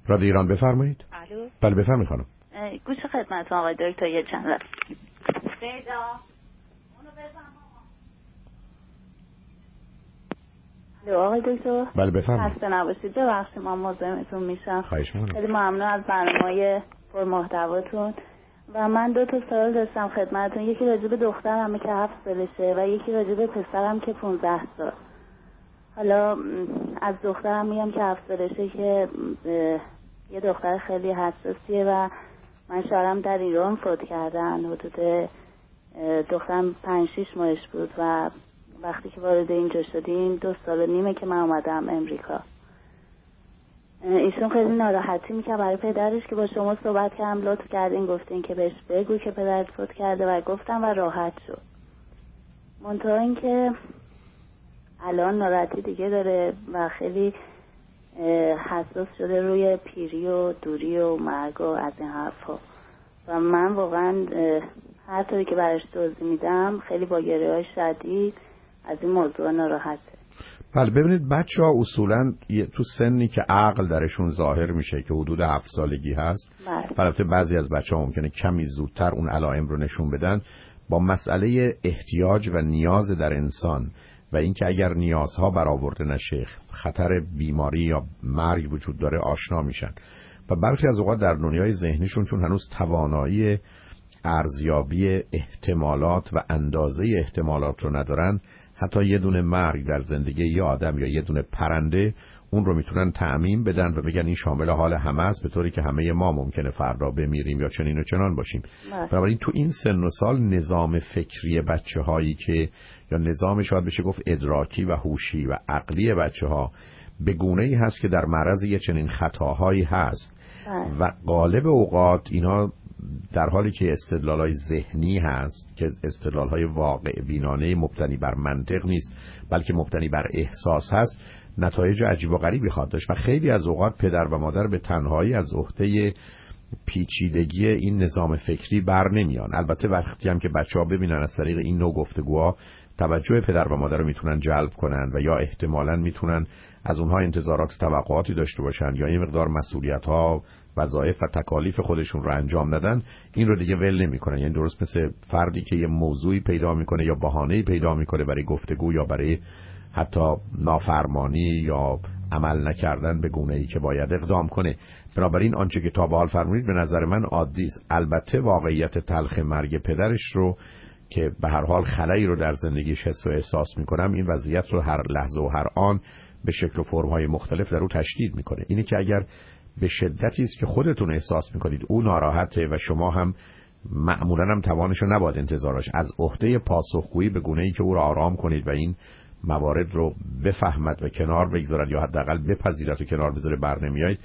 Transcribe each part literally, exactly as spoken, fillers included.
رادیو ایران بفرمایید. الو. بله بفرمایید خانم. گوش خدمتتون آقای دکتر یه چند لحظه. پیدا. اونو بزن. الو آقای دکتر. بله بفرمایید. خسته نباشید. ببخشید ما مزاحمتون میشم. خواهش می‌کنم. خیلی ممنون از برنامه‌های پر محتواتون. و من دو تا سوال داشتم خدمتتون. یکی راجع به دخترمه که هفت سالشه و یکی راجع به پسرم که پانزده سال. حالا از دخترم میگم که هفت سالشه که یه دختر خیلی حساسیه و من شوهرم در ایران فوت کردن. حدود دخترم پنج شیش ماهش بود و وقتی که وارد اینجا شدیم دو سال و نیمه که من اومدم امریکا. ایشون خیلی ناراحتی میکنه برای پدرش که با شما صحبت کردم، لطف کردین گفتین که بهش بگو که پدرت فوت کرده و گفتم و راحت شد. منتها این که الان ناراحتی دیگه داره و خیلی حساس شده روی پیری و دوری و مرگ و از این حرفا و من واقعا هر طوری که براش توضیح میدم خیلی با گریه‌های شدید از این موضوع ناراحته. بله ببینید بچه ها اصولا تو سنی که عقل درشون ظاهر میشه که حدود هفت سالگی هست، البته بعضی از بچه ها ممکنه کمی زودتر اون علائم رو نشون بدن، با مسئله احتیاج و نیاز در انسان و اینکه اگر نیازها برآورده نشه خطر بیماری یا مرگ وجود داره آشنا میشن و برخی از اوقات در دنیای ذهنیشون چون هنوز توانایی ارزیابی احتمالات و اندازه احتمالات رو ندارن، حتی یه دونه مرگ در زندگی یه آدم یا یه دونه پرنده اون رو میتونن تعمیم بدن و بگن این شامل حال همه است، به طوری که همه ما ممکنه فردا بمیریم یا چنین و چنان باشیم. بنابراین تو این سن و سال نظام فکری بچه هایی که یا نظام شاید بشه گفت ادراکی و هوشی و عقلی بچه ها به گونه‌ای هست که در معرض یه چنین خطاهایی هست و غالب اوقات اینا در حالی که استدلال‌های ذهنی هست که استدلال‌های واقع بینانه مبتنی بر منطق نیست بلکه مبتنی بر احساس هست، نتایج عجیب و غریبی خواهد داشت و خیلی از اوقات پدر و مادر به تنهایی از عهده پیچیدگی این نظام فکری بر نمیان. البته وقتی هم که بچه‌ها ببینن از طریق این نوع گفتگوها توجه پدر و مادر رو میتونن جلب کنن و یا احتمالاً میتونن از اونها انتظارات و توقعاتی داشته باشن یا یه مقدار مسئولیت‌ها وظایف و تکالیف خودشون رو انجام ندن، این رو دیگه ول نمی‌کنن. یعنی درست مثل فردی که یه موضوعی پیدا میکنه یا بهانه‌ای پیدا میکنه برای گفتگو یا برای حتی نافرمانی یا عمل نکردن به گونه‌ای که باید اقدام کنه. بنابراین آنچه که تا به حال فرمودید به نظر من عادی است. البته واقعیت تلخ مرگ پدرش رو که به هر حال خلایی رو در زندگیش حس و احساس میکنم، این وضعیت رو هر لحظه و هر آن به شکل و فرم‌های مختلف در او تشدید میکنه. اینه که اگر به شدتی است که خودتون احساس میکنید او ناراحته و شما هم معمولاً هم توانشو نباید انتظارش از عهده پاسخگویی به گونه‌ای که او را آرام کنید و این موارد رو بفهمد و کنار بگذارد یا حداقل بپذیرد و کنار بذاره بر نمیایید،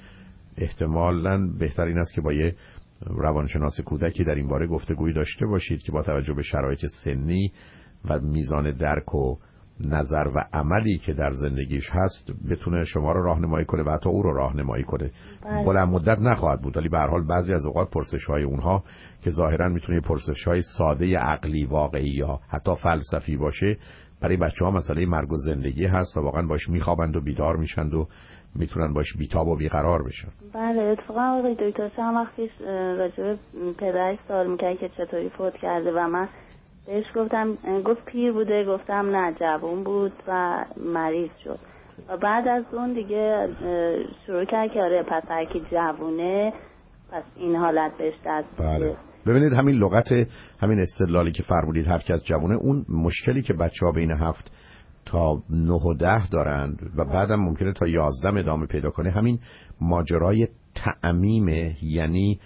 احتمالاً بهتر این است که با یه روانشناس کودکی در این باره گفتگویی داشته باشید که با توجه به شرایط سنی و میزان درک و نظر و عملی که در زندگیش هست بتونه شما رو راهنمایی کنه و حتی او رو راهنمایی کنه. بلند مدت نخواهد بود ولی به هر حال بعضی از اوقات پرسش‌های اونها که ظاهراً میتونه پرسش‌های ساده عقلی واقعی یا حتی فلسفی باشه، برای بچه‌ها مسئله مرگ و زندگی هست و واقعاً باش میخوابند و بیدار میشند و میتونن باش بیتاب و بیقرار بشن. بله اتفاقا آقای دکتر چند وقتیش راجع به پدرش سوال می‌کرد که چطوری فوت کرده و من بهش گفتم، گفت پیر بوده، گفتم نه جوان بود و مریض شد و بعد از اون دیگه شروع کرد که آره پس هر کی جوونه پس این حالت بهش دست بله. ببینید همین لغت همین استدلالی که فرمودید هر کس جوونه، اون مشکلی که بچه‌ها بین هفت تا نه و ده دارند و بعدم ممکنه تا یازده ادامه پیدا کنه، همین ماجرای تعمیمه، یعنی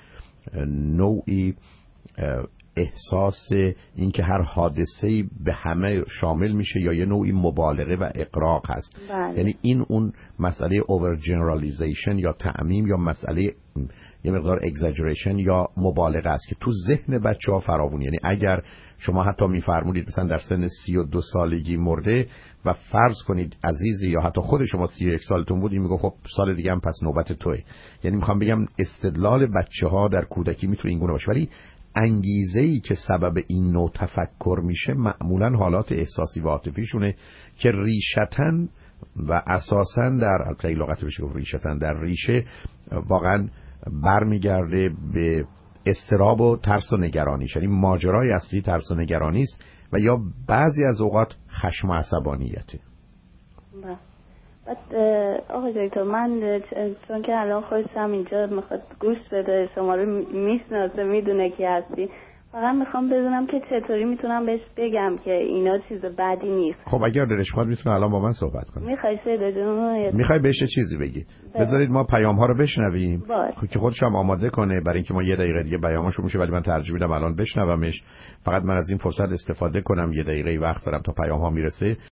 نوعی احساس این که هر حادثه‌ای به همه شامل میشه یا یه نوعی مبالغه و اقراق هست. بله. یعنی این اون مسئله اوور جنرالیزیشن یا تعمیم یا مسئله یه مقدار اگزاجریشن یا مبالغه است که تو ذهن بچه‌ها فراوون. یعنی اگر شما حتی میفرمودید مثلا در سن سی و دو سالگی مرده و فرض کنید عزیزی یا حتی خود شما سی و یک سالتون بود، این میگه خب سال دیگه هم پس نوبت توئه. یعنی میخوام بگم استدلال بچه‌ها در کودکی میتونه این گونه باشه، ولی انگیزه‌ای که سبب این نوع تفکر میشه معمولاً حالات احساسی و عاطفیشونه که ریشتاً و اساساً در البته لغت بشه گفت ریشه‌تن، در ریشه واقعا برمیگرده به اضطراب و ترس و نگرانی. یعنی ماجرای اصلی ترس و نگرانی است و یا بعضی از اوقات خشم و عصبانیته. بعد آقای دکتر من چون که الان خودم اینجا میخواد گوش بده، شما رو میشناسه، میدونه کی هستی، فقط میخوام بدونم که چطوری میتونم بهش بگم که اینا چیز بدی نیست. خب اگر دلش خواهد میتونه الان با من صحبت کنه. میخوای شده جون میخوای بهش چیزی بگی؟ بذارید ما پیام ها رو بشنویم خب که خودش هم آماده کنه، برای اینکه ما یه دقیقه دیگه پیاماشو میشه، ولی من ترجیح میدم الان بشنومش. فقط من از این فرصت استفاده کنم، یه دقیقه وقت دارم تا پیام ها میرسه.